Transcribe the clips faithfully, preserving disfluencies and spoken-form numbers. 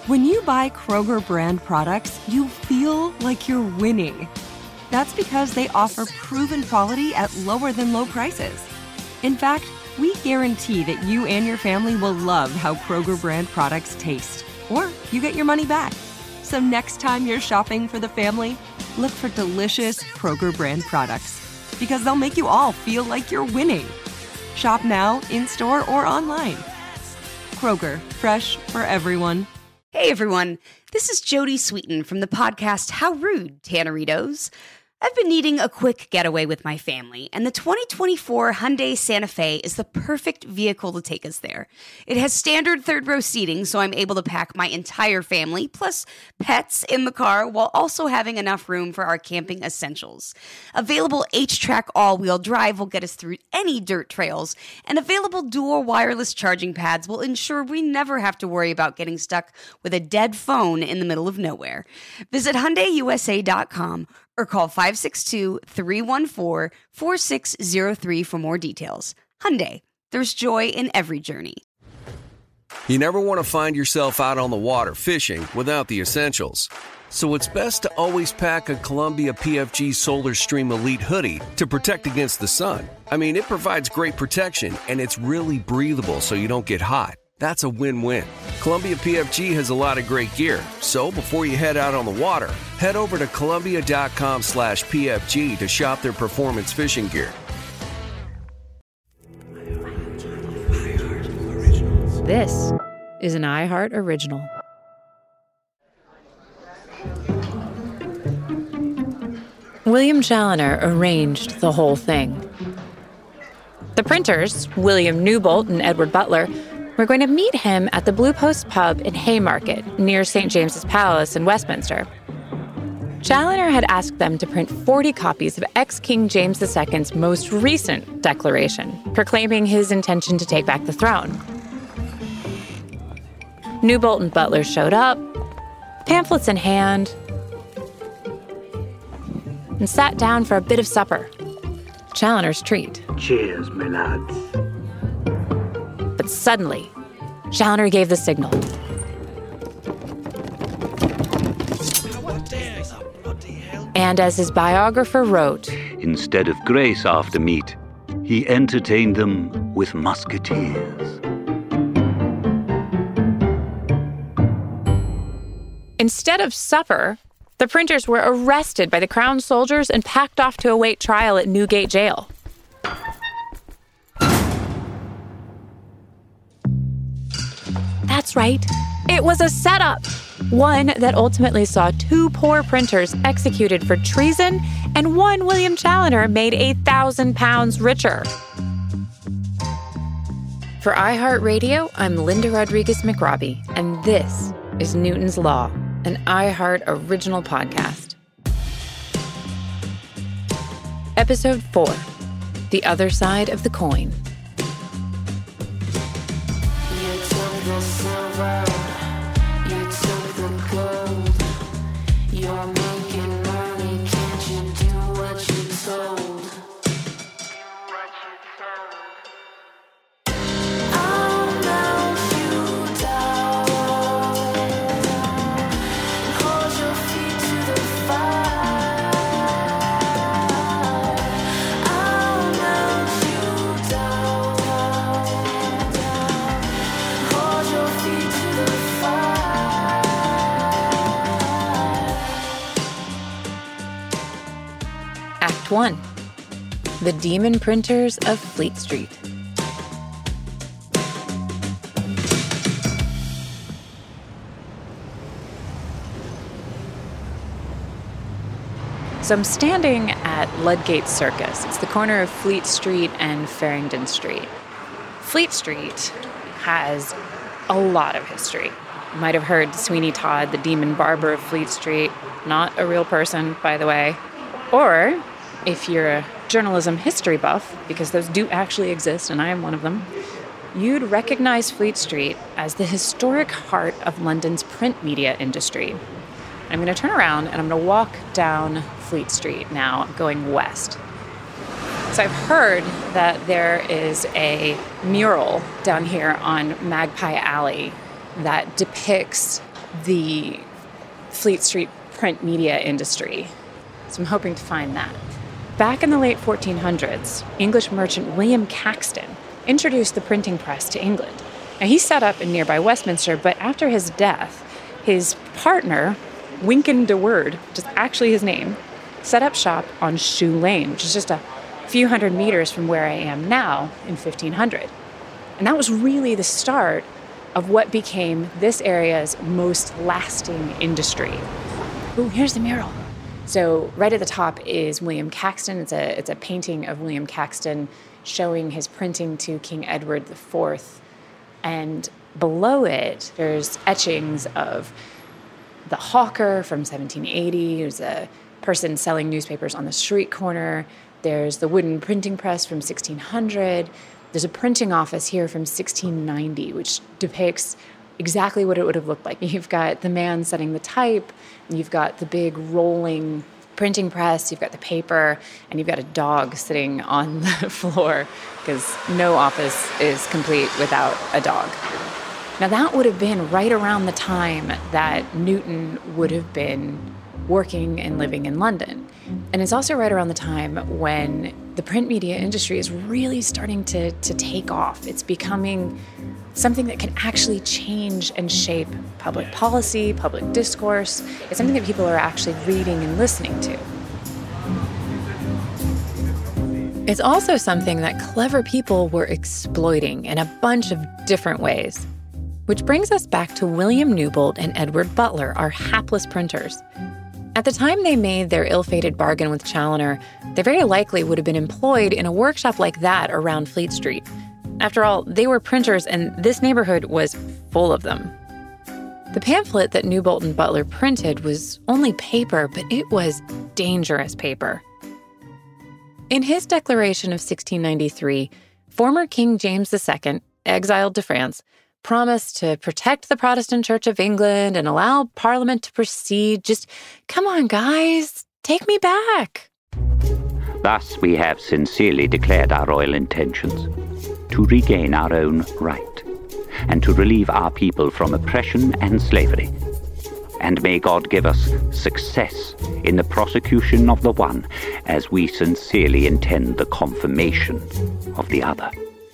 When you buy Kroger brand products, you feel like you're winning. That's because they offer proven quality at lower than low prices. In fact, we guarantee that you and your family will love how Kroger brand products taste, or you get your money back. So next time you're shopping for the family, look for delicious Kroger brand products, because they'll make you all feel like you're winning. Shop now, in-store, or online. Kroger, fresh for everyone. Hey everyone, this is Jody Sweeten from the podcast How Rude, Tanneritos. I've been needing a quick getaway with my family, and the twenty twenty-four Hyundai Santa Fe is the perfect vehicle to take us there. It has standard third-row seating, so I'm able to pack my entire family, plus pets, in the car, while also having enough room for our camping essentials. Available H-Track all-wheel drive will get us through any dirt trails, and available dual wireless charging pads will ensure we never have to worry about getting stuck with a dead phone in the middle of nowhere. Visit Hyundai U S A dot com or call five six two, three one four, four six zero three for more details. Hyundai, there's joy in every journey. You never want to find yourself out on the water fishing without the essentials. So it's best to always pack a Columbia P F G Solar Stream Elite hoodie to protect against the sun. I mean, it provides great protection, and it's really breathable so you don't get hot. That's a win-win. Columbia P F G has a lot of great gear, so before you head out on the water, head over to Columbia.com slash PFG to shop their performance fishing gear. This is an iHeart Original. William Chaloner arranged the whole thing. The printers, William Newbolt and Edward Butler, were going to meet him at the Blue Post pub in Haymarket, near Saint James's Palace in Westminster. Chaloner had asked them to print forty copies of ex-King James the Second's most recent declaration, proclaiming his intention to take back the throne. Newbolt and Butler showed up, pamphlets in hand, and sat down for a bit of supper. Chaloner's treat. Cheers, my lads. But suddenly, Chaloner gave the signal. And as his biographer wrote, instead of grace after meat, he entertained them with musketeers. Instead of supper, the printers were arrested by the Crown soldiers and packed off to await trial at Newgate Jail. That's right. It was a setup. One that ultimately saw two poor printers executed for treason, and one William Chaloner made a thousand pounds richer. For iHeartRadio, I'm Linda Rodriguez-McRobbie, and this is Newton's Law, an iHeart Original podcast. Episode four, The Other Side of the Coin. Act one. The Demon Printers of Fleet Street. So I'm standing at Ludgate Circus. It's the corner of Fleet Street and Farringdon Street. Fleet Street has a lot of history. You might have heard Sweeney Todd, the demon barber of Fleet Street. Not a real person, by the way. Or, if you're a journalism history buff, because those do actually exist, and I am one of them, you'd recognize Fleet Street as the historic heart of London's print media industry. I'm going to turn around and I'm going to walk down Fleet Street now, going west. So I've heard that there is a mural down here on Magpie Alley that depicts the Fleet Street print media industry. So I'm hoping to find that. Back in the late fourteen hundreds, English merchant William Caxton introduced the printing press to England. Now, he set up in nearby Westminster, but after his death, his partner, Wynkyn de Worde, which is actually his name, set up shop on Shoe Lane, which is just a few hundred meters from where I am now in fifteen hundred. And that was really the start of what became this area's most lasting industry. Ooh, here's the mural. So right at the top is William Caxton. It's a it's a painting of William Caxton showing his printing to King Edward the Fourth. And below it, there's etchings of the hawker from seventeen eighty. There's a person selling newspapers on the street corner. There's the wooden printing press from sixteen hundred. There's a printing office here from sixteen ninety, which depicts exactly what it would have looked like. You've got the man setting the type, and you've got the big rolling printing press, you've got the paper, and you've got a dog sitting on the floor, because no office is complete without a dog. Now, that would have been right around the time that Newton would have been working and living in London. And it's also right around the time when the print media industry is really starting to, to take off. It's becoming something that can actually change and shape public policy, public discourse. It's something that people are actually reading and listening to. It's also something that clever people were exploiting in a bunch of different ways. Which brings us back to William Newbolt and Edward Butler, our hapless printers. At the time they made their ill-fated bargain with Challoner, they very likely would have been employed in a workshop like that around Fleet Street. After all, they were printers, and this neighborhood was full of them. The pamphlet that Newbolt and Butler printed was only paper, but it was dangerous paper. In his declaration of sixteen ninety-three, former King James the Second, exiled to France, promised to protect the Protestant Church of England and allow Parliament to proceed. Just, come on, guys, take me back. Thus we have sincerely declared our royal intentions to regain our own right and to relieve our people from oppression and slavery. And may God give us success in the prosecution of the one, as we sincerely intend the confirmation of the other.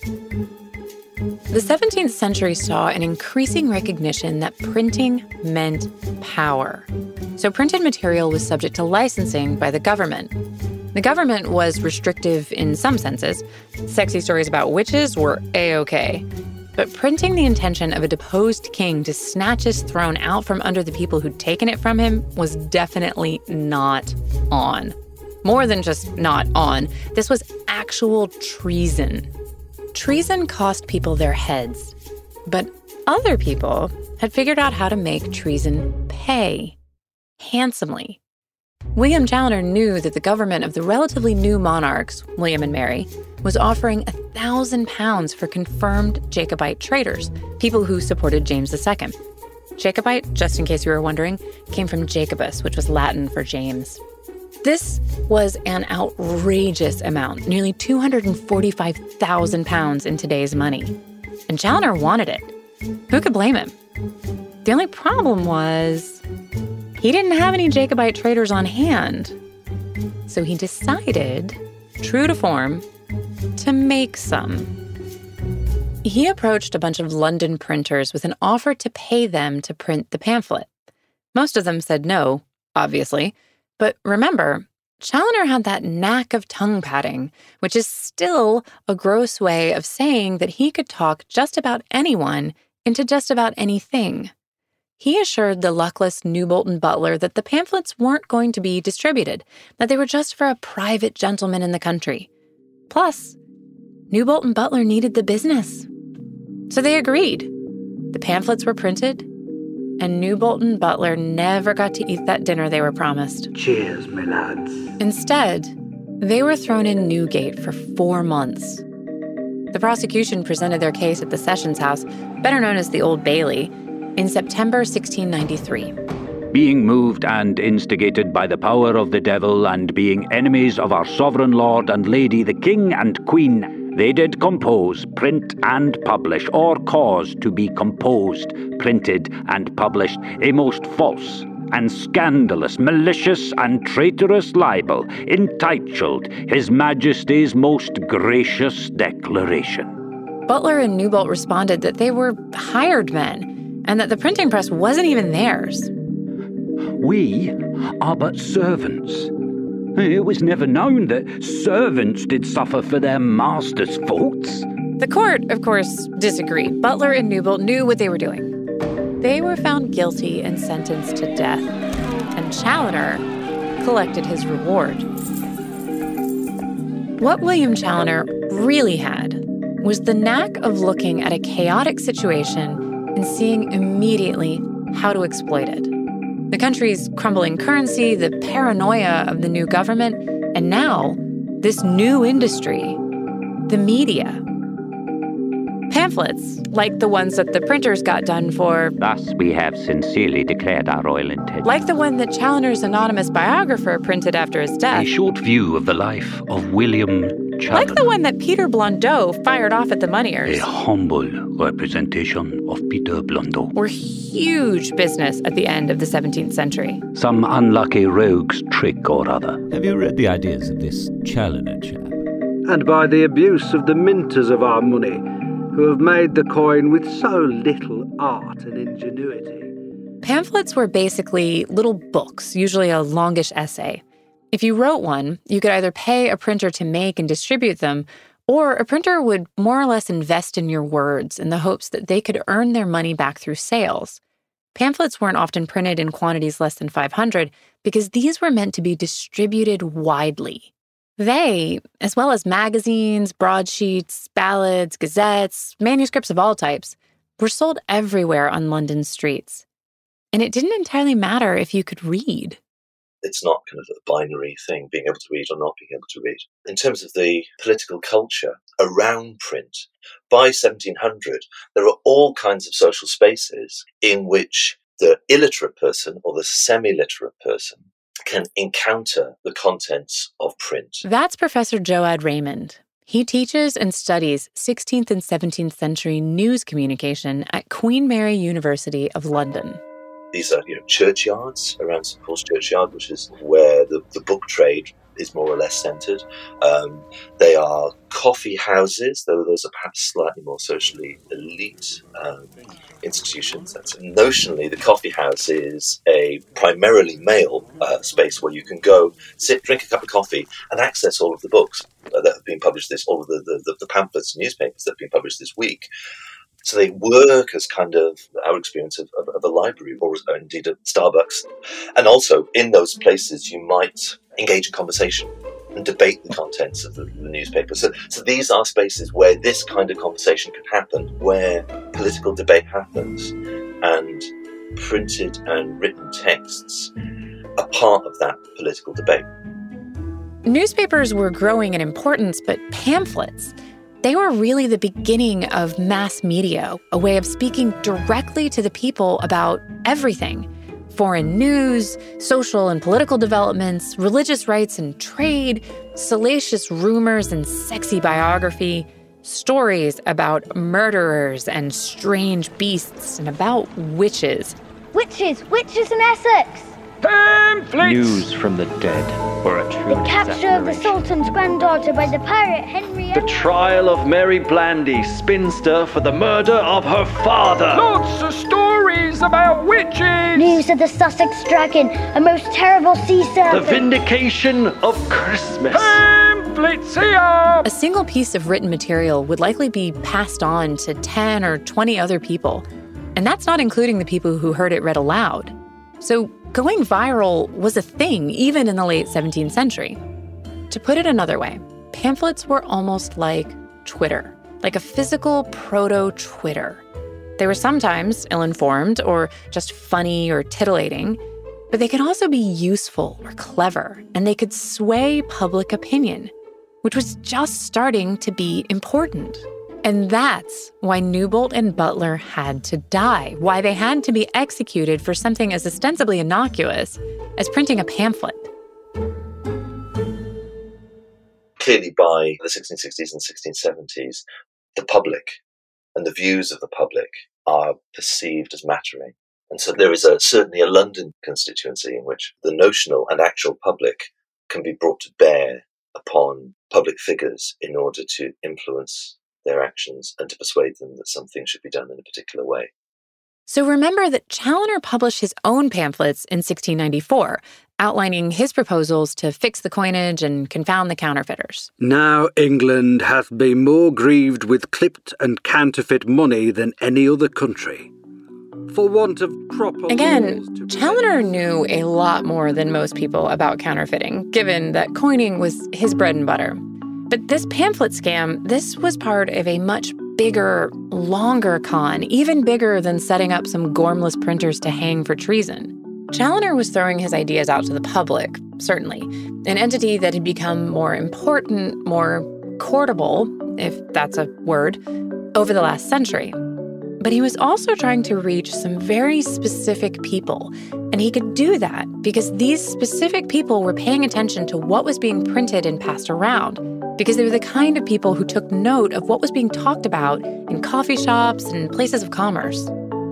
The seventeenth century saw an increasing recognition that printing meant power. So printed material was subject to licensing by the government. The government was restrictive in some senses. Sexy stories about witches were A-okay. But printing the intention of a deposed king to snatch his throne out from under the people who'd taken it from him was definitely not on. More than just not on, this was actual treason. Treason cost people their heads, but other people had figured out how to make treason pay handsomely. William Challoner knew that the government of the relatively new monarchs, William and Mary, was offering a thousand pounds for confirmed Jacobite traitors, people who supported James the Second. Jacobite, just in case you were wondering, came from Jacobus, which was Latin for James. This was an outrageous amount, nearly two hundred forty-five thousand pounds in today's money. And Challoner wanted it. Who could blame him? The only problem was he didn't have any Jacobite traitors on hand. So he decided, true to form, to make some. He approached a bunch of London printers with an offer to pay them to print the pamphlet. Most of them said no, obviously. But remember, Challoner had that knack of tongue patting, which is still a gross way of saying that he could talk just about anyone into just about anything. He assured the luckless Newbolt and Butler that the pamphlets weren't going to be distributed, that they were just for a private gentleman in the country. Plus, Newbolt and Butler needed the business. So they agreed. The pamphlets were printed, and Newbolt and Butler never got to eat that dinner they were promised. Cheers, my lads. Instead, they were thrown in Newgate for four months. The prosecution presented their case at the Sessions House, better known as the Old Bailey, in September sixteen ninety-three. Being moved and instigated by the power of the devil, and being enemies of our sovereign lord and lady, the king and queen, they did compose, print, and publish, or cause to be composed, printed, and published a most false and scandalous, malicious, and traitorous libel, entitled His Majesty's Most Gracious Declaration. Butler and Newbolt responded that they were hired men, and that the printing press wasn't even theirs. We are but servants. It was never known that servants did suffer for their master's faults. The court, of course, disagreed. Butler and Newbolt knew what they were doing. They were found guilty and sentenced to death, and Challoner collected his reward. What William Challoner really had was the knack of looking at a chaotic situation and seeing immediately how to exploit it. The country's crumbling currency, the paranoia of the new government, and now this new industry, the media. Pamphlets, like the ones that the printers got done for... Thus we have sincerely declared our royal intention. Like the one that Challoner's anonymous biographer printed after his death. A short view of the life of William Challoner. Like the one that Peter Blondeau fired off at the Moneyers. A humble representation of Peter Blondeau. Were huge business at the end of the seventeenth century. Some unlucky rogue's trick or other. Have you read the ideas of this Challoner chap? And by the abuse of the minters of our money, who have made the coin with so little art and ingenuity. Pamphlets were basically little books, usually a longish essay. If you wrote one, you could either pay a printer to make and distribute them, or a printer would more or less invest in your words in the hopes that they could earn their money back through sales. Pamphlets weren't often printed in quantities less than five hundred because these were meant to be distributed widely. They, as well as magazines, broadsheets, ballads, gazettes, manuscripts of all types, were sold everywhere on London's streets. And it didn't entirely matter if you could read. It's not kind of a binary thing, being able to read or not being able to read. In terms of the political culture around print, by seventeen hundred, there are all kinds of social spaces in which the illiterate person or the semi-literate person can encounter the contents of print. That's Professor Joad Raymond. He teaches and studies sixteenth and seventeenth century news communication at Queen Mary University of London. These are, you know, churchyards around Saint Paul's Churchyard, which is where the, the book trade is more or less centred. Um, they are coffee houses, though those are perhaps slightly more socially elite um, institutions. That's notionally, the coffee house is a primarily male uh, space where you can go, sit, drink a cup of coffee, and access all of the books uh, that have been published this, all of the, the, the pamphlets and newspapers that have been published this week. So they work as kind of our experience of, of, of a library, or indeed a Starbucks. And also, in those places, you might engage in conversation and debate the contents of the, the newspaper. So, so these are spaces where this kind of conversation can happen, where political debate happens, and printed and written texts are part of that political debate. Newspapers were growing in importance, but pamphlets, they were really the beginning of mass media, a way of speaking directly to the people about everything. Foreign news, social and political developments, religious rights and trade, salacious rumors and sexy biography, stories about murderers and strange beasts, and about witches. Witches! Witches in Essex! Pamphlets! News from the dead, or a true The capture of the Sultan's granddaughter by the pirate Henry... The trial of Mary Blandy, spinster, for the murder of her father. Lots of stories about witches! News of the Sussex dragon, a most terrible sea serpent. The vindication of Christmas. Pamphlets here! A single piece of written material would likely be passed on to ten or twenty other people. And that's not including the people who heard it read aloud. So going viral was a thing, even in the late seventeenth century. To put it another way, pamphlets were almost like Twitter, like a physical proto-Twitter. They were sometimes ill-informed or just funny or titillating, but they could also be useful or clever, and they could sway public opinion, which was just starting to be important. And that's why Newbolt and Butler had to die, why they had to be executed for something as ostensibly innocuous as printing a pamphlet. clearly by the sixteen sixties and sixteen seventies, the public and the views of the public are perceived as mattering. And so there is a, certainly a London constituency in which the notional and actual public can be brought to bear upon public figures in order to influence their actions and to persuade them that something should be done in a particular way. So remember that Challoner published his own pamphlets in sixteen ninety-four, outlining his proposals to fix the coinage and confound the counterfeiters. Now England hath been more grieved with clipped and counterfeit money than any other country. For want of proper Again, Challoner knew a lot more than most people about counterfeiting, given that coining was his bread and butter. But this pamphlet scam, this was part of a much bigger, longer con, even bigger than setting up some gormless printers to hang for treason. Challoner was throwing his ideas out to the public, certainly, an entity that had become more important, more courtable, if that's a word, over the last century. But he was also trying to reach some very specific people, and he could do that because these specific people were paying attention to what was being printed and passed around, because they were the kind of people who took note of what was being talked about in coffee shops and places of commerce.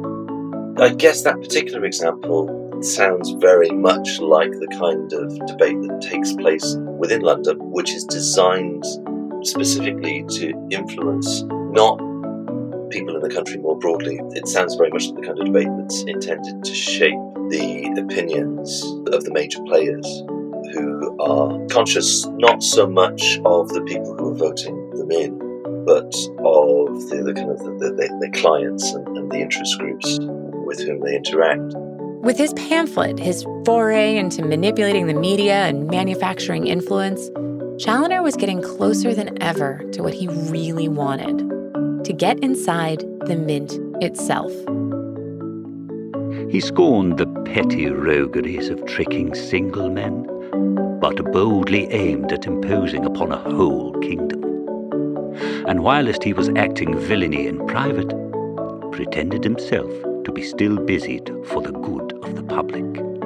I guess that particular example sounds very much like the kind of debate that takes place within London, which is designed specifically to influence not people in the country more broadly. It sounds very much like the kind of debate that's intended to shape the opinions of the major players who are conscious not so much of the people who are voting them in, but of the, the kind of the, the, the clients and, and the interest groups with whom they interact. With his pamphlet, his foray into manipulating the media and manufacturing influence, Challoner was getting closer than ever to what he really wanted, to get inside the mint itself. He scorned the petty rogueries of tricking single men, but boldly aimed at imposing upon a whole kingdom. And whilst he was acting villainy in private, pretended himself to be still busied for the good of the public.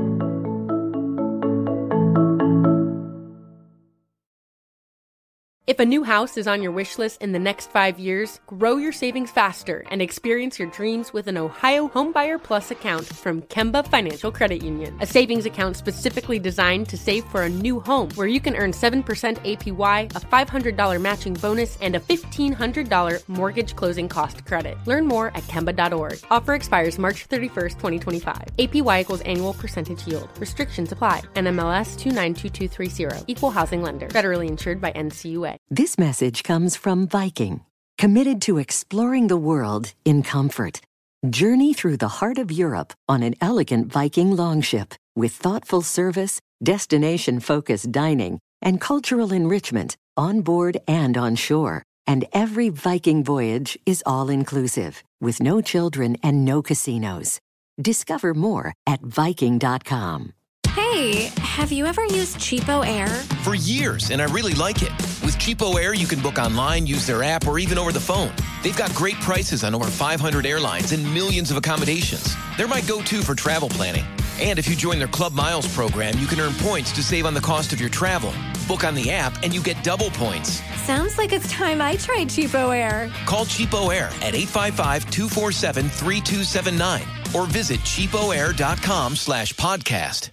If a new house is on your wish list in the next five years, grow your savings faster and experience your dreams with an Ohio Homebuyer Plus account from Kemba Financial Credit Union. A savings account specifically designed to save for a new home, where you can earn seven percent A P Y, a five hundred dollars matching bonus, and a fifteen hundred dollars mortgage closing cost credit. Learn more at Kemba dot org. Offer expires March thirty-first, twenty twenty-five. A P Y equals annual percentage yield. Restrictions apply. N M L S two nine two two three zero. Equal housing lender. Federally insured by N C U A. This message comes from Viking, committed to exploring the world in comfort. Journey through the heart of Europe on an elegant Viking longship with thoughtful service, destination-focused dining, and cultural enrichment on board and on shore. And every Viking voyage is all-inclusive, with no children and no casinos. Discover more at Viking dot com. Hey, have you ever used Cheapo Air? For years, and I really like it. With Cheapo Air, you can book online, use their app, or even over the phone. They've got great prices on over five hundred airlines and millions of accommodations. They're my go-to for travel planning. And if you join their Club Miles program, you can earn points to save on the cost of your travel. Book on the app, and you get double points. Sounds like it's time I tried Cheapo Air. Call Cheapo Air at eight five five, two four seven, three two seven nine or visit cheapoair.com slash podcast.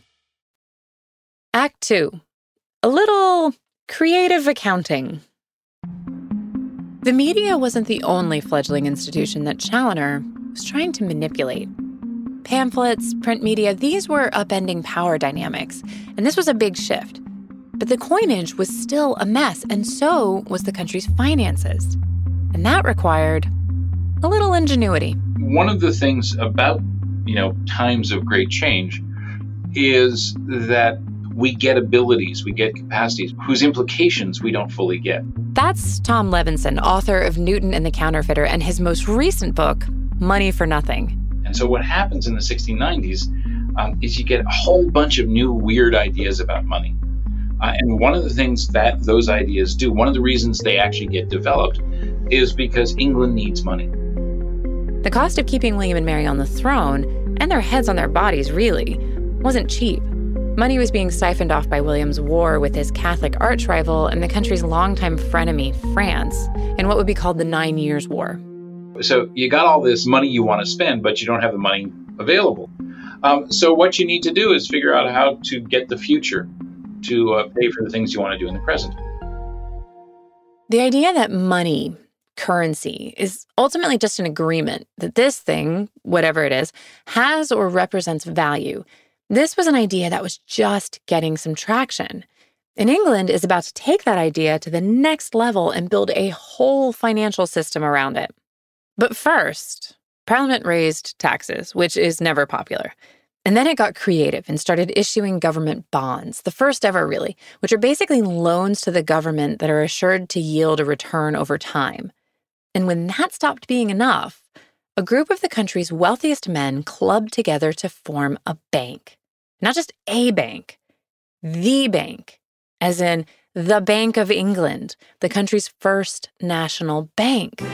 Act two. A little creative accounting. The media wasn't the only fledgling institution that Challoner was trying to manipulate. Pamphlets, print media, these were upending power dynamics, and this was a big shift. But the coinage was still a mess, and so was the country's finances. And that required a little ingenuity. One of the things about, you know, times of great change is that we get abilities, we get capacities whose implications we don't fully get. That's Tom Levinson, author of Newton and the Counterfeiter, and his most recent book, Money for Nothing. And so what happens in the sixteen nineties um, is you get a whole bunch of new weird ideas about money. Uh, and one of the things that those ideas do, one of the reasons they actually get developed, is because England needs money. The cost of keeping William and Mary on the throne, and their heads on their bodies really, wasn't cheap. Money was being siphoned off by William's war with his Catholic arch rival and the country's longtime frenemy, France, in what would be called the Nine Years' War. So you got all this money you want to spend, but you don't have the money available. Um, so what you need to do is figure out how to get the future to uh, pay for the things you want to do in the present. The idea that money, currency, is ultimately just an agreement that this thing, whatever it is, has or represents value. This was an idea that was just getting some traction. And England is about to take that idea to the next level and build a whole financial system around it. But first, Parliament raised taxes, which is never popular. And then it got creative and started issuing government bonds, the first ever really, which are basically loans to the government that are assured to yield a return over time. And when that stopped being enough, a group of the country's wealthiest men clubbed together to form a bank. Not just a bank, the bank, as in the Bank of England, the country's first national bank.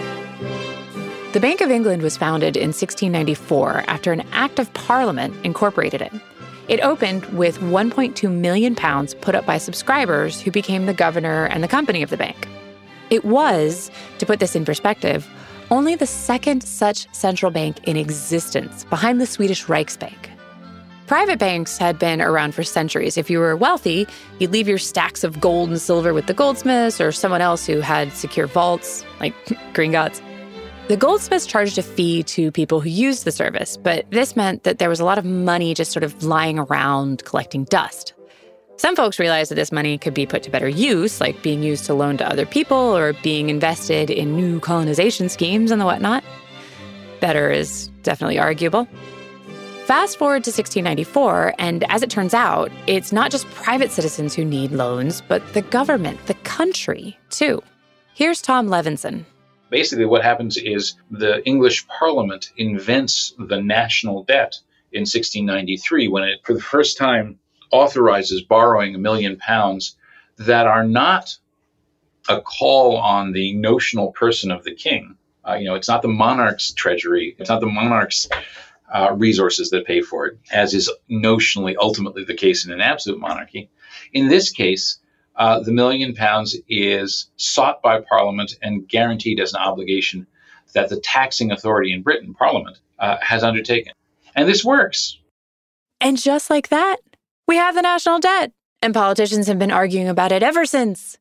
The Bank of England was founded in sixteen ninety-four after an Act of Parliament incorporated it. It opened with one point two million pounds put up by subscribers who became the governor and the company of the bank. It was, to put this in perspective, only the second such central bank in existence, behind the Swedish Riksbank. Private banks had been around for centuries. If you were wealthy, you'd leave your stacks of gold and silver with the goldsmiths or someone else who had secure vaults, like Gringotts. The goldsmiths charged a fee to people who used the service, but this meant that there was a lot of money just sort of lying around collecting dust. Some folks realized that this money could be put to better use, like being used to loan to other people or being invested in new colonization schemes and the whatnot. Better is definitely arguable. Fast forward to sixteen ninety-four, and as it turns out, it's not just private citizens who need loans, but the government, the country, too. Here's Tom Levinson. Basically, what happens is the English Parliament invents the national debt in sixteen ninety-three when it, for the first time, authorizes borrowing a million pounds that are not a call on the notional person of the king. Uh, you know, it's not the monarch's treasury. It's not the monarch's uh, resources that pay for it, as is notionally ultimately the case in an absolute monarchy. In this case, uh, the million pounds is sought by Parliament and guaranteed as an obligation that the taxing authority in Britain, Parliament, uh, has undertaken. And this works. And just like that, we have the national debt, and politicians have been arguing about it ever since.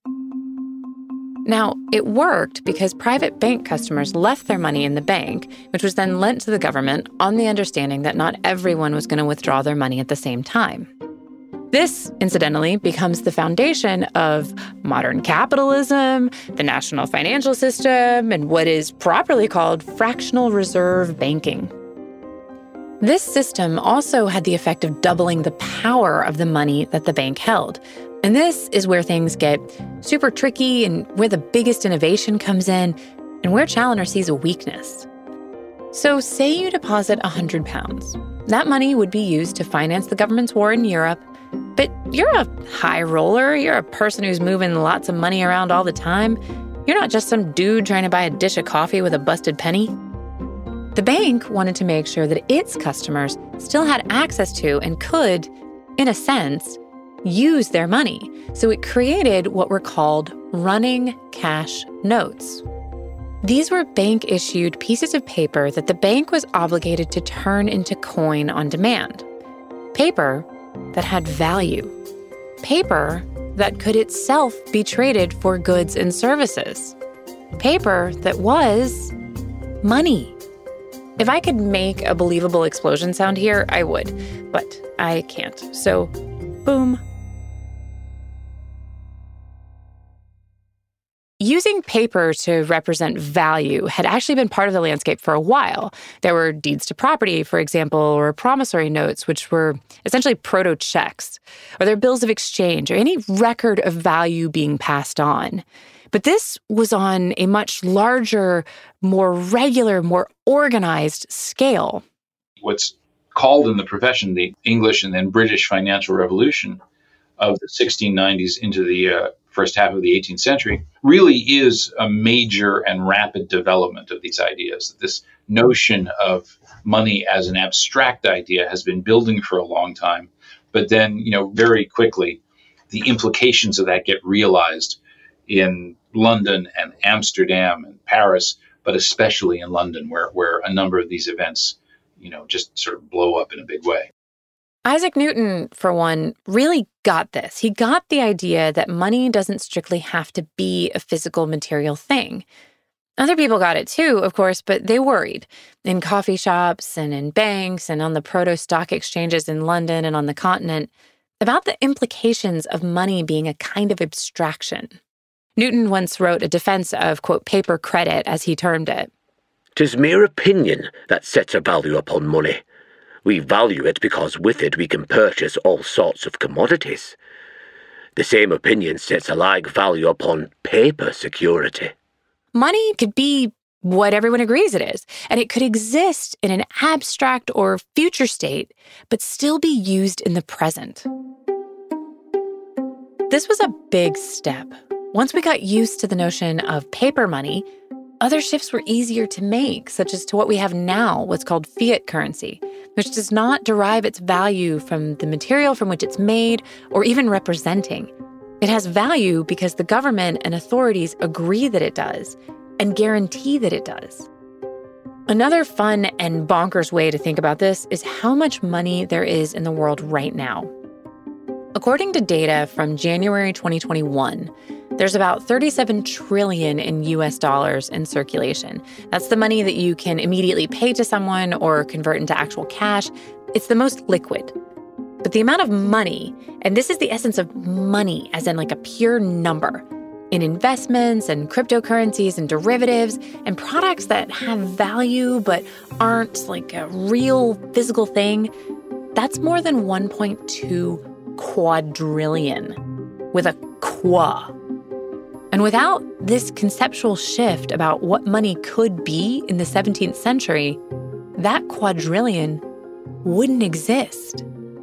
Now, it worked because private bank customers left their money in the bank, which was then lent to the government on the understanding that not everyone was going to withdraw their money at the same time. This, incidentally, becomes the foundation of modern capitalism, the national financial system, and what is properly called fractional reserve banking. This system also had the effect of doubling the power of the money that the bank held. And this is where things get super tricky and where the biggest innovation comes in and where Challoner sees a weakness. So say you deposit one hundred pounds. That money would be used to finance the government's war in Europe. But you're a high roller. You're a person who's moving lots of money around all the time. You're not just some dude trying to buy a dish of coffee with a busted penny. The bank wanted to make sure that its customers still had access to and could, in a sense, use their money. So it created what were called running cash notes. These were bank-issued pieces of paper that the bank was obligated to turn into coin on demand. Paper that had value. Paper that could itself be traded for goods and services. Paper that was money. If I could make a believable explosion sound here, I would, but I can't. So, boom. Using paper to represent value had actually been part of the landscape for a while. There were deeds to property, for example, or promissory notes, which were essentially proto-checks, or their bills of exchange, or any record of value being passed on. But this was on a much larger, more regular, more organized scale. What's called in the profession the English and then British financial revolution of the sixteen nineties into the uh, first half of the eighteenth century really is a major and rapid development of these ideas. This notion of money as an abstract idea has been building for a long time, But then, you know, very quickly, the implications of that get realized in London and Amsterdam and Paris, but especially in London, where, where a number of these events, you know, just sort of blow up in a big way. Isaac Newton, for one, really got this. He got the idea that money doesn't strictly have to be a physical material thing. Other people got it too, of course, but they worried. In coffee shops and in banks and on the proto-stock exchanges in London and on the continent, about the implications of money being a kind of abstraction. Newton once wrote a defense of, quote, paper credit, as he termed it. "'Tis mere opinion that sets a value upon money. We value it because with it we can purchase all sorts of commodities. The same opinion sets a like value upon paper security." Money could be what everyone agrees it is, and it could exist in an abstract or future state, but still be used in the present. This was a big step. Once we got used to the notion of paper money, other shifts were easier to make, such as to what we have now, what's called fiat currency, which does not derive its value from the material from which it's made or even representing. It has value because the government and authorities agree that it does and guarantee that it does. Another fun and bonkers way to think about this is how much money there is in the world right now. According to data from January twenty twenty-one, there's about thirty-seven trillion dollars in U S dollars in circulation. That's the money that you can immediately pay to someone or convert into actual cash. It's the most liquid. But the amount of money, and this is the essence of money, as in like a pure number, in investments and cryptocurrencies and derivatives and products that have value but aren't like a real physical thing, that's more than one point two quadrillion, with a qua. And without this conceptual shift about what money could be in the seventeenth century, that quadrillion wouldn't exist.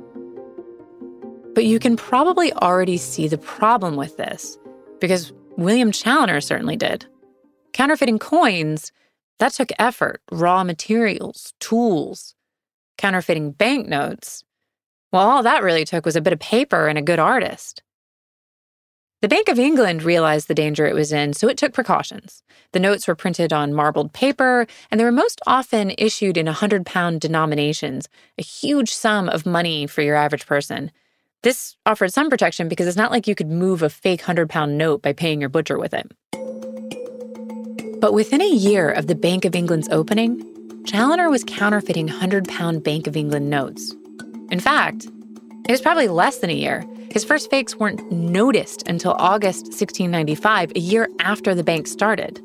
But you can probably already see the problem with this, because William Chaloner certainly did. Counterfeiting coins, that took effort, raw materials, tools. Counterfeiting banknotes, well, all that really took was a bit of paper and a good artist. The Bank of England realized the danger it was in, so it took precautions. The notes were printed on marbled paper, and they were most often issued in one hundred pound denominations, a huge sum of money for your average person. This offered some protection because it's not like you could move a fake one hundred pound note by paying your butcher with it. But within a year of the Bank of England's opening, Chaloner was counterfeiting one hundred pound Bank of England notes. In fact, it was probably less than a year. His first fakes weren't noticed until August sixteen ninety-five, a year after the bank started.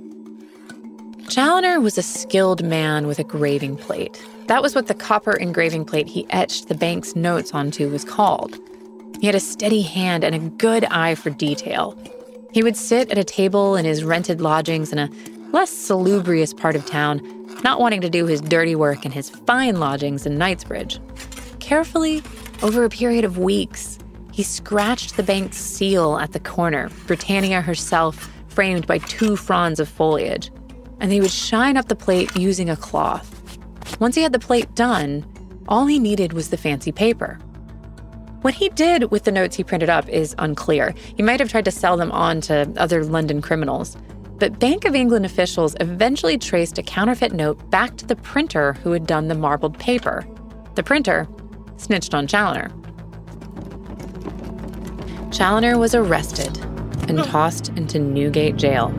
Chaloner was a skilled man with a graving plate. That was what the copper engraving plate he etched the bank's notes onto was called. He had a steady hand and a good eye for detail. He would sit at a table in his rented lodgings in a less salubrious part of town, not wanting to do his dirty work in his fine lodgings in Knightsbridge. Carefully, over a period of weeks, he scratched the bank's seal at the corner, Britannia herself framed by two fronds of foliage, and he would shine up the plate using a cloth. Once he had the plate done, all he needed was the fancy paper. What he did with the notes he printed up is unclear. He might have tried to sell them on to other London criminals. But Bank of England officials eventually traced a counterfeit note back to the printer who had done the marbled paper. The printer snitched on Chaloner. Chaloner was arrested and tossed into Newgate Jail.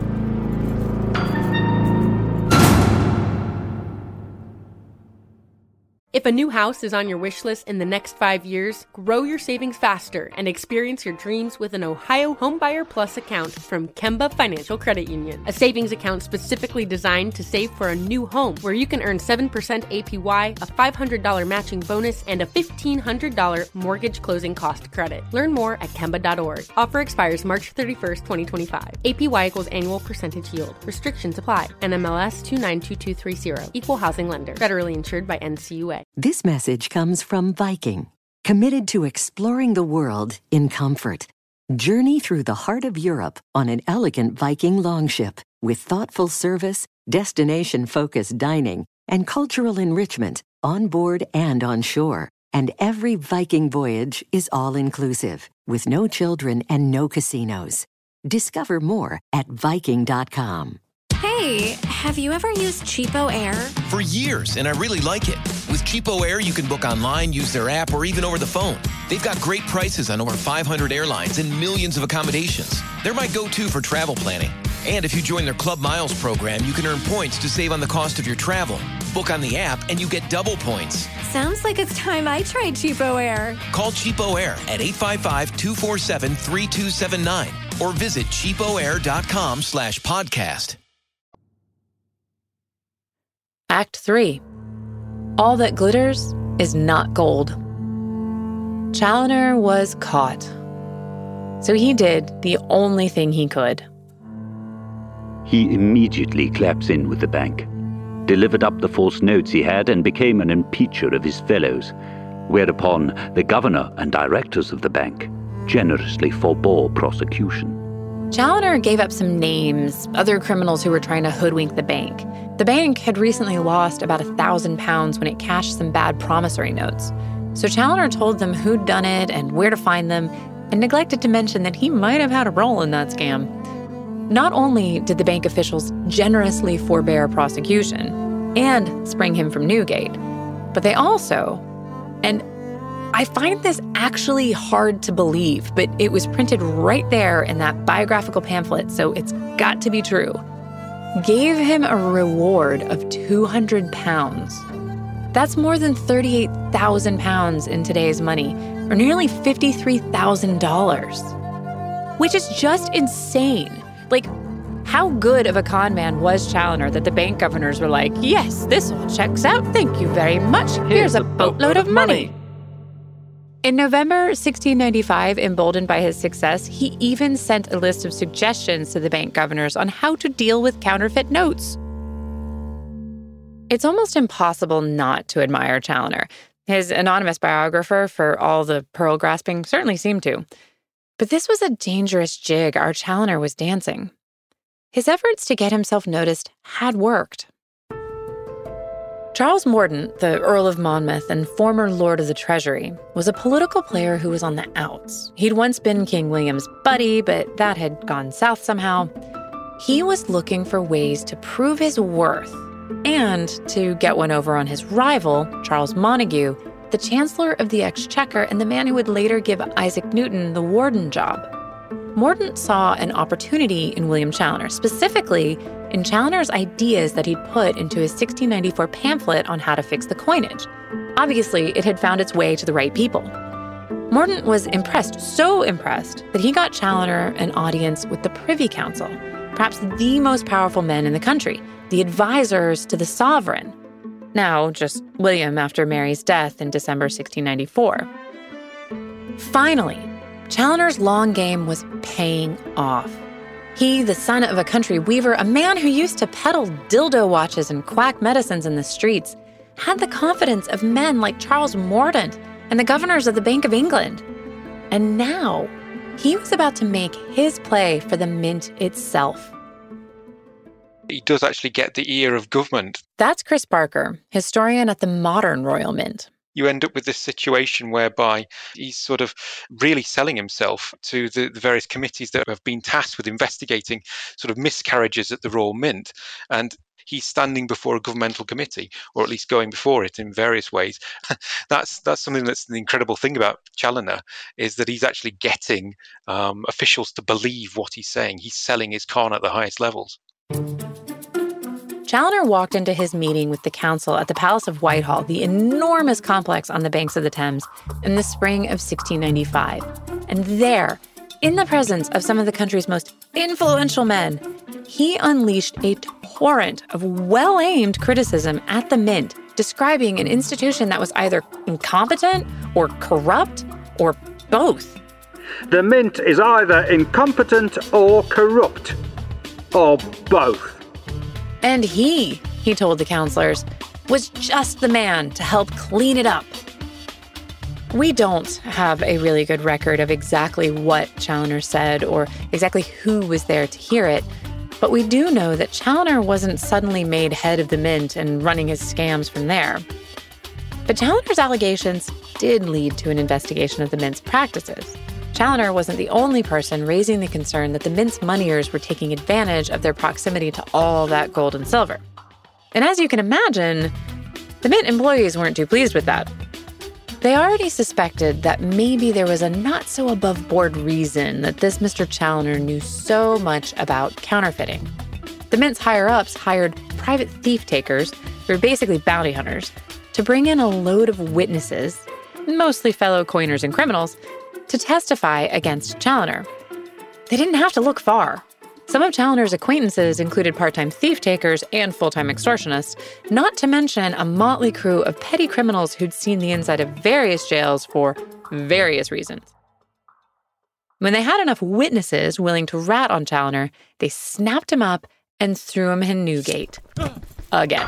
If a new house is on your wish list in the next five years, grow your savings faster and experience your dreams with an Ohio Homebuyer Plus account from Kemba Financial Credit Union. A savings account specifically designed to save for a new home, where you can earn seven percent A P Y, a five hundred dollars matching bonus, and a fifteen hundred dollars mortgage closing cost credit. Learn more at Kemba dot org. Offer expires March thirty-first, twenty twenty-five. A P Y equals annual percentage yield. Restrictions apply. N M L S two nine two two three zero. Equal housing lender. Federally insured by N C U A. This message comes from Viking, committed to exploring the world in comfort. Journey through the heart of Europe on an elegant Viking longship with thoughtful service, destination-focused dining, and cultural enrichment on board and on shore. And every Viking voyage is all-inclusive, with no children and no casinos. Discover more at Viking dot com. Hey, have you ever used Cheapo Air? For years, and I really like it. With Cheapo Air, you can book online, use their app, or even over the phone. They've got great prices on over five hundred airlines and millions of accommodations. They're my go-to for travel planning. And if you join their Club Miles program, you can earn points to save on the cost of your travel. Book on the app, and you get double points. Sounds like it's time I tried Cheapo Air. Call Cheapo Air at eight five five, two four seven, three two seven nine or visit cheapoair.com slash podcast. Act three. All that glitters is not gold. Challoner was caught. So he did the only thing he could. He immediately claps in with the bank, delivered up the false notes he had, and became an impeacher of his fellows, whereupon the governor and directors of the bank generously forbore prosecution. Challoner gave up some names, other criminals who were trying to hoodwink the bank. The bank had recently lost about a thousand pounds when it cashed some bad promissory notes. So Challoner told them who'd done it and where to find them, and neglected to mention that he might have had a role in that scam. Not only did the bank officials generously forbear prosecution and spring him from Newgate, but they also, and I find this actually hard to believe, but it was printed right there in that biographical pamphlet, so it's got to be true, gave him a reward of two hundred pounds. That's more than thirty-eight thousand pounds in today's money, or nearly fifty-three thousand dollars, which is just insane. Like, how good of a con man was Challoner that the bank governors were like, yes, this all checks out. Thank you very much. Here's, Here's a boatload of money. money. In November sixteen ninety-five, emboldened by his success, he even sent a list of suggestions to the bank governors on how to deal with counterfeit notes. It's almost impossible not to admire Challoner. His anonymous biographer, for all the pearl grasping, certainly seemed to. But this was a dangerous jig our Challoner was dancing. His efforts to get himself noticed had worked. Charles Mordaunt, the Earl of Monmouth and former Lord of the Treasury, was a political player who was on the outs. He'd once been King William's buddy, but that had gone south somehow. He was looking for ways to prove his worth and to get one over on his rival, Charles Montague, the Chancellor of the Exchequer and the man who would later give Isaac Newton the warden job. Mordaunt saw an opportunity in William Challoner, specifically in Challoner's ideas that he'd put into his sixteen ninety-four pamphlet on how to fix the coinage. Obviously, it had found its way to the right people. Mordaunt was impressed, so impressed, that he got Challoner an audience with the Privy Council, perhaps the most powerful men in the country, the advisors to the sovereign. Now, just William after Mary's death in December sixteen ninety-four. Finally, Challoner's long game was paying off. He, the son of a country weaver, a man who used to peddle dildo watches and quack medicines in the streets, had the confidence of men like Charles Mordaunt and the governors of the Bank of England. And now, he was about to make his play for the mint itself. He does actually get the ear of government. That's Chris Barker, historian at the modern Royal Mint. You end up with this situation whereby he's sort of really selling himself to the, the various committees that have been tasked with investigating sort of miscarriages at the Royal Mint. And he's standing before a governmental committee, or at least going before it in various ways. that's that's something that's the incredible thing about Challoner, is that he's actually getting um, officials to believe what he's saying. He's selling his con at the highest levels. Challoner walked into his meeting with the council at the Palace of Whitehall, the enormous complex on the banks of the Thames, in the spring of sixteen ninety-five. And there, in the presence of some of the country's most influential men, he unleashed a torrent of well-aimed criticism at the Mint, describing an institution that was either incompetent or corrupt or both. The Mint is either incompetent or corrupt, or both. And he, he told the councillors, was just the man to help clean it up. We don't have a really good record of exactly what Challoner said or exactly who was there to hear it, but we do know that Challoner wasn't suddenly made head of the Mint and running his scams from there. But Challoner's allegations did lead to an investigation of the Mint's practices. Challoner wasn't the only person raising the concern that the Mint's moneyers were taking advantage of their proximity to all that gold and silver. And as you can imagine, the Mint employees weren't too pleased with that. They already suspected that maybe there was a not-so-above-board reason that this Mister Challoner knew so much about counterfeiting. The Mint's higher-ups hired private thief-takers, who were basically bounty hunters, to bring in a load of witnesses, mostly fellow coiners and criminals, to testify against Challoner. They didn't have to look far. Some of Challoner's acquaintances included part-time thief-takers and full-time extortionists, not to mention a motley crew of petty criminals who'd seen the inside of various jails for various reasons. When they had enough witnesses willing to rat on Challoner, they snapped him up and threw him in Newgate. Again.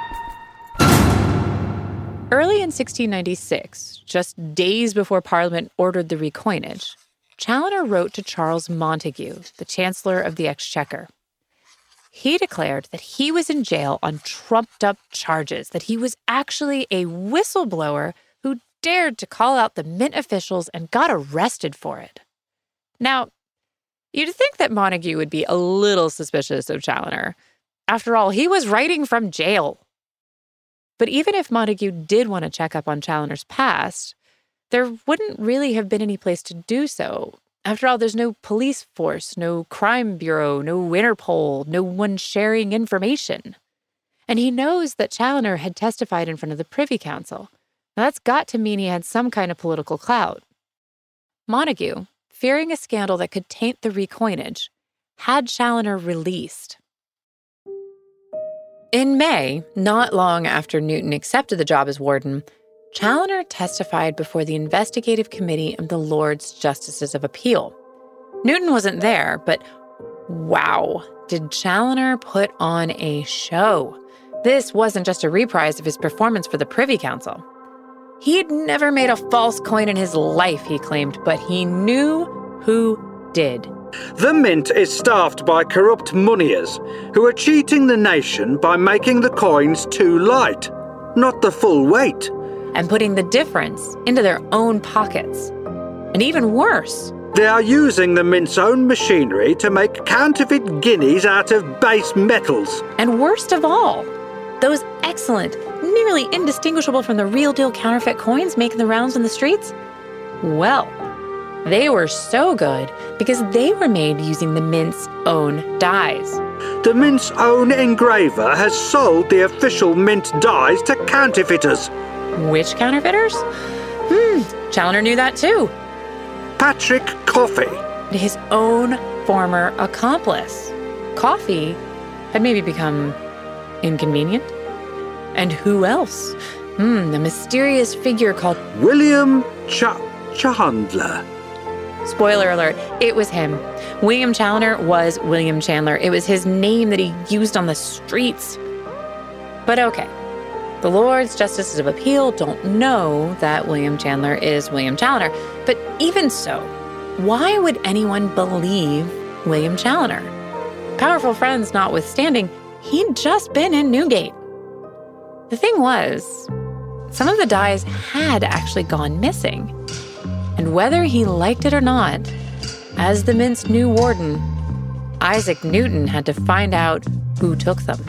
Early in sixteen ninety-six, just days before Parliament ordered the recoinage, Challoner wrote to Charles Montague, the Chancellor of the Exchequer. He declared that he was in jail on trumped-up charges, that he was actually a whistleblower who dared to call out the Mint officials and got arrested for it. Now, you'd think that Montague would be a little suspicious of Challoner. After all, he was writing from jail. But even if Montague did want to check up on Challoner's past, there wouldn't really have been any place to do so. After all, there's no police force, no crime bureau, no Interpol, no one sharing information. And he knows that Challoner had testified in front of the Privy Council. Now that's got to mean he had some kind of political clout. Montague, fearing a scandal that could taint the recoinage, had Challoner released. In May, not long after Newton accepted the job as warden, Challoner testified before the investigative committee of the Lords Justices of Appeal. Newton wasn't there, but wow, did Challoner put on a show. This wasn't just a reprise of his performance for the Privy Council. He'd never made a false coin in his life, he claimed, but he knew who did. The Mint is staffed by corrupt moneyers who are cheating the nation by making the coins too light, not the full weight, and putting the difference into their own pockets. And even worse, they are using the Mint's own machinery to make counterfeit guineas out of base metals. And worst of all, those excellent, nearly indistinguishable from the real-deal counterfeit coins making the rounds in the streets? Well, they were so good because they were made using the Mint's own dies. The Mint's own engraver has sold the official Mint dies to counterfeiters. Which counterfeiters? Hmm, Challoner knew that too. Patrick Coffey. His own former accomplice. Coffey had maybe become inconvenient. And who else? Hmm, a mysterious figure called William Ch- Chandler. Spoiler alert, it was him. William Challoner was William Chandler. It was his name that he used on the streets. But okay. The Lords Justices of Appeal don't know that William Chandler is William Challoner. But even so, why would anyone believe William Challoner? Powerful friends notwithstanding, he'd just been in Newgate. The thing was, some of the dies had actually gone missing. And whether he liked it or not, as the Mint's new warden, Isaac Newton had to find out who took them.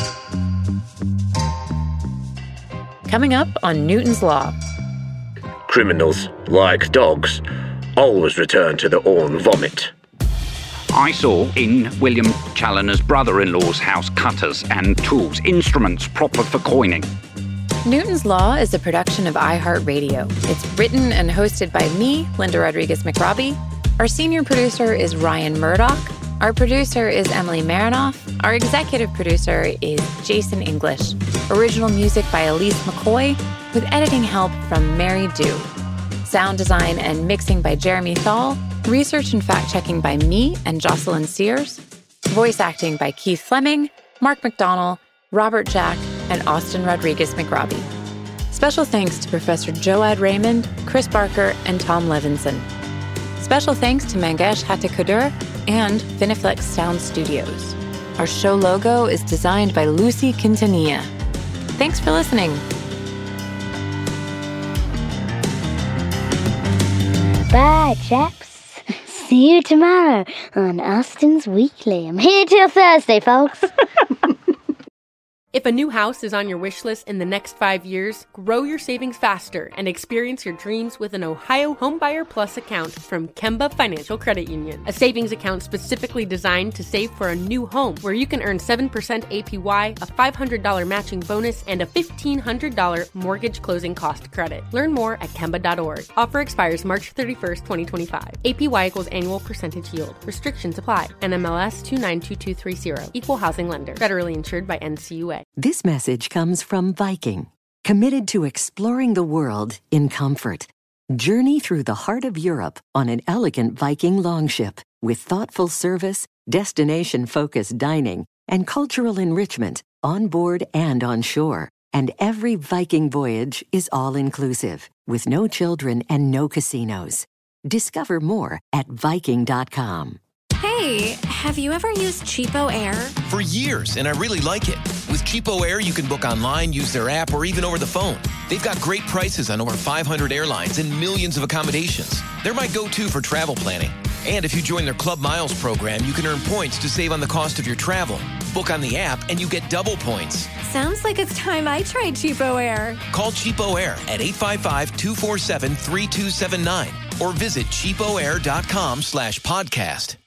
Coming up on Newton's Law. Criminals, like dogs, always return to their own vomit. I saw in William Challoner's brother-in-law's house cutters and tools, instruments proper for coining. Newton's Law is a production of iHeartRadio. It's written and hosted by me, Linda Rodriguez-McRobbie. Our senior producer is Ryan Murdoch. Our producer is Emily Marinoff. Our executive producer is Jason English. Original music by Elise McCoy, with editing help from Mary Dew. Sound design and mixing by Jeremy Thal. Research and fact-checking by me and Jocelyn Sears. Voice acting by Keith Fleming, Mark McDonnell, Robert Jack, and Austin Rodriguez-McRobbie. Special thanks to Professor Joad Raymond, Chris Barker, and Tom Levinson. Special thanks to Mangesh Hattikudur and Finiflex Sound Studios. Our show logo is designed by Lucy Quintanilla. Thanks for listening. Bye, chaps. See you tomorrow on Austin's Weekly. I'm here till Thursday, folks. If a new house is on your wish list in the next five years, grow your savings faster and experience your dreams with an Ohio Homebuyer Plus account from Kemba Financial Credit Union. A savings account specifically designed to save for a new home where you can earn seven percent A P Y, a five hundred dollars matching bonus, and a fifteen hundred dollars mortgage closing cost credit. Learn more at Kemba dot org. Offer expires March thirty-first, twenty twenty-five. A P Y equals annual percentage yield. Restrictions apply. N M L S two nine two two three zero. Equal housing lender. Federally insured by N C U A. This message comes from Viking, committed to exploring the world in comfort. Journey through the heart of Europe on an elegant Viking longship with thoughtful service, destination-focused dining, and cultural enrichment on board and on shore. And every Viking voyage is all-inclusive, with no children and no casinos. Discover more at Viking dot com. Hey, have you ever used Cheapo Air? For years, and I really like it. With Cheapo Air, you can book online, use their app, or even over the phone. They've got great prices on over five hundred airlines and millions of accommodations. They're my go-to for travel planning. And if you join their Club Miles program, you can earn points to save on the cost of your travel. Book on the app, and you get double points. Sounds like it's time I tried Cheapo Air. Call Cheapo Air at eight five five, two four seven, three two seven nine or visit cheapo air dot com slash podcast.